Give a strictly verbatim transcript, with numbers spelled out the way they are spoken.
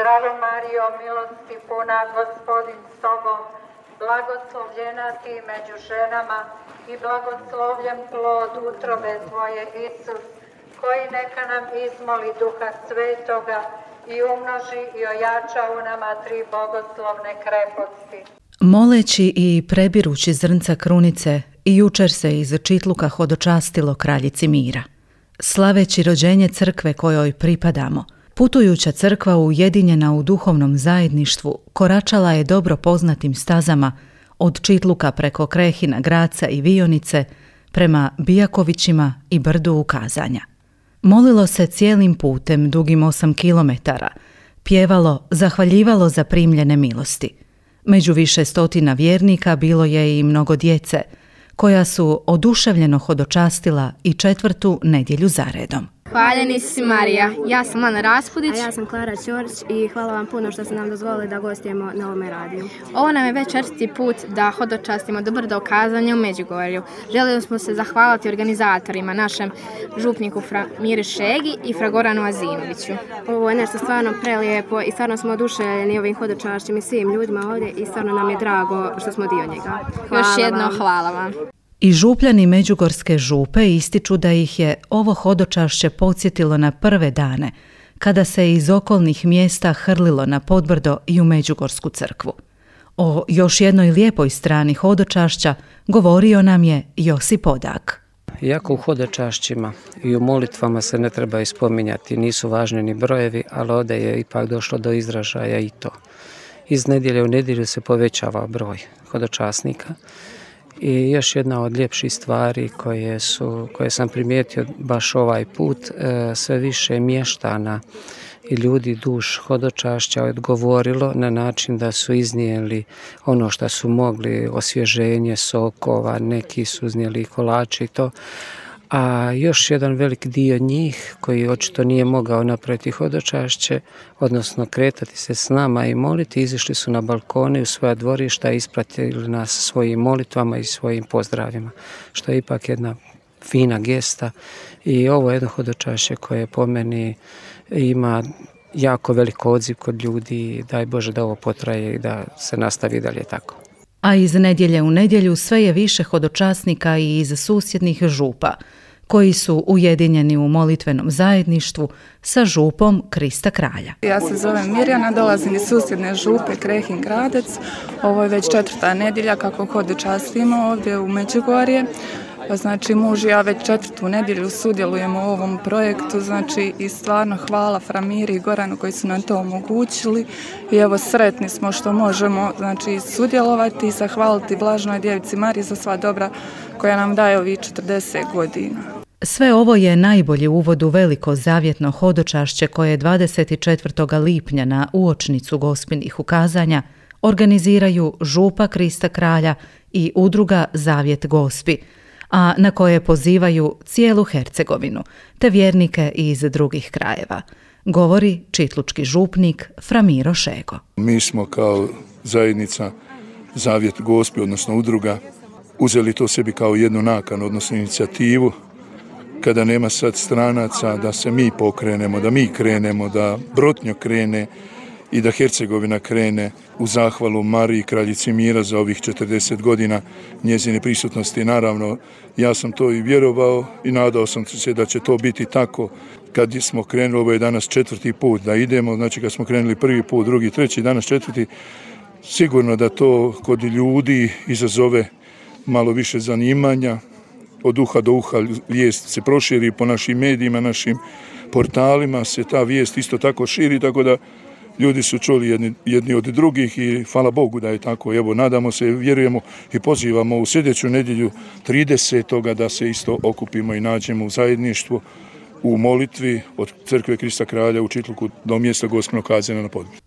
Ave Marijo, milosti puna, Gospodin s tobom, blagoslovljena ti među ženama i blagoslovljen plod utrobe tvoje, Isus, koji neka nam izmoli Duha Svetoga i umnoži i ojača u nama tri bogoslovne kreposti. Moleći i prebirući zrnca krunice, i jučer se iz Čitluka hodočastilo kraljici mira. Slaveći rođenje crkve kojoj pripadamo, putujuća crkva ujedinjena u duhovnom zajedništvu koračala je dobro poznatim stazama od Čitluka preko Krehina, Graca i Vionice prema Bijakovićima i brdu Ukazanja. Molilo se cijelim putem dugim osam kilometara, pjevalo, zahvaljivalo za primljene milosti. Među više stotina vjernika bilo je i mnogo djece, koja su oduševljeno hodočastila i četvrtu nedjelju zaredom. Hvaljeni si Marija, ja sam Ana Raspudić. A ja sam Klara Ćorić i hvala vam puno što ste nam dozvolili da gostujemo na ovome radiju. Ovo nam je već četvrti put da hodočastimo do brda Ukazanja u Međugorju. Želili smo se zahvaliti organizatorima, našem župniku Fra Miri Šegi i Fra Goranu Azinoviću. Ovo je nešto stvarno prelijepo i stvarno smo oduševljeni ovim hodočašćem i svim ljudima ovdje i stvarno nam je drago što smo dio njega. Hvala Još jedno vam. Hvala vam. I župljani Međugorske župe ističu da ih je ovo hodočašće podsjetilo na prve dane, kada se iz okolnih mjesta hrlilo na Podbrdo i u Međugorsku crkvu. O još jednoj lijepoj strani hodočašća govorio nam je Josip Odak. Iako u hodočašćima i u molitvama se ne treba ispominjati, nisu važni ni brojevi, ali ovdje je ipak došlo do izražaja i to. Iz nedjelje u nedjelju se povećava broj hodočasnika. I još jedna od ljepših stvari koje, su, koje sam primijetio baš ovaj put, e, sve više mještana i ljudi duž hodočašća odgovorilo na način da su iznijeli ono što su mogli, osvježenje sokova, neki su iznijeli kolače i to. A još jedan velik dio njih koji očito nije mogao napraviti hodočašće, odnosno kretati se s nama i moliti, izišli su na balkone u svoja dvorišta i ispratili nas svojim molitvama i svojim pozdravima, što je ipak jedna fina gesta i ovo je jedno hodočašće koje po meni ima jako velik odziv kod ljudi. Daj Bože da ovo potraje i da se nastavi dalje tako. A iz nedjelje u nedjelju sve je više hodočasnika i iz susjednih župa, koji su ujedinjeni u molitvenom zajedništvu sa župom Krista Kralja. Ja se zovem Mirjana, dolazim iz susjedne župe Krehin, Gradec. Ovo je već četvrta nedjelja kako hodočastimo ovdje u Međugorje. Znači, muž i ja već četvrtu nedjelju sudjelujemo u ovom projektu, znači i stvarno hvala Fra Miri i Goranu koji su nam to omogućili i evo sretni smo što možemo znači sudjelovati i zahvaliti Blaženoj Djevici Mariji za sva dobra koja nam daje ovih četrdeset godina. Sve ovo je najbolji uvod u veliko zavjetno hodočašće koje dvadeset četvrtog lipnja na uočnicu Gospinih ukazanja organiziraju župa Krista Kralja i udruga Zavjet Gospi, a na koje pozivaju cijelu Hercegovinu, te vjernike iz drugih krajeva, govori čitlučki župnik Fra Miro Šego. Mi smo kao zajednica Zavjet Gospi, odnosno udruga, uzeli to sebi kao jednu nakanu, odnosno inicijativu, kada nema sad stranaca, da se mi pokrenemo, da mi krenemo, da Brotnjo krene i da Hercegovina krene u zahvalu Mariji kraljici mira za ovih četrdeset godina njezine prisutnosti. Naravno, ja sam to i vjerovao i nadao sam se da će to biti tako. Kad smo krenuli, ovo je danas četvrti put da idemo, znači kad smo krenuli prvi put, drugi, treći, danas četvrti, sigurno da to kod ljudi izazove malo više zanimanja, od uha do uha vijest se proširi po našim medijima, našim portalima se ta vijest isto tako širi, tako da ljudi su čuli jedni, jedni od drugih i hvala Bogu da je tako. Evo, nadamo se, vjerujemo i pozivamo u sljedeću nedjelju tridesetog da se isto okupimo i nađemo u zajedništvu u molitvi od Crkve Krista Kralja u Čitluku do mjesta Gospinog Ukazanja na Podbrdu.